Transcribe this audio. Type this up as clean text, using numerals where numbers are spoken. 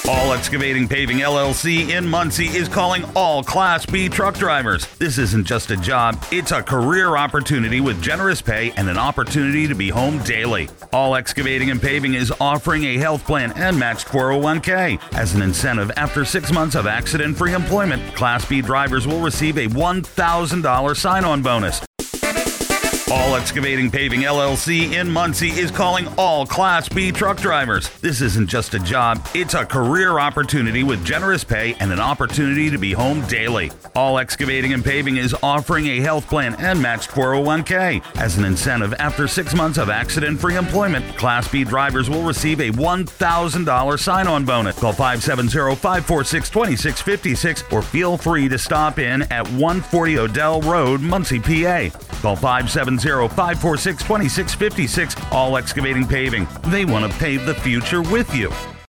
All Excavating Paving LLC in Muncie is calling all Class B truck drivers. This isn't just a job, it's a career opportunity with generous pay and an opportunity to be home daily. All Excavating and Paving is offering a health plan and matched 401k. As an incentive, after 6 months of accident-free employment, Class B drivers will receive a $1,000 sign-on bonus. All Excavating Paving LLC in Muncie is calling all Class B truck drivers. This isn't just a job, it's a career opportunity with generous pay and an opportunity to be home daily. All Excavating and Paving is offering a health plan and matched 401k. As an incentive, after 6 months of accident-free employment, Class B drivers will receive a $1,000 sign-on bonus. Call 570-546-2656 or feel free to stop in at 140 Odell Road, Muncie, PA. Call 570-546-2656. All Excavating Paving. They want to pave the future with you.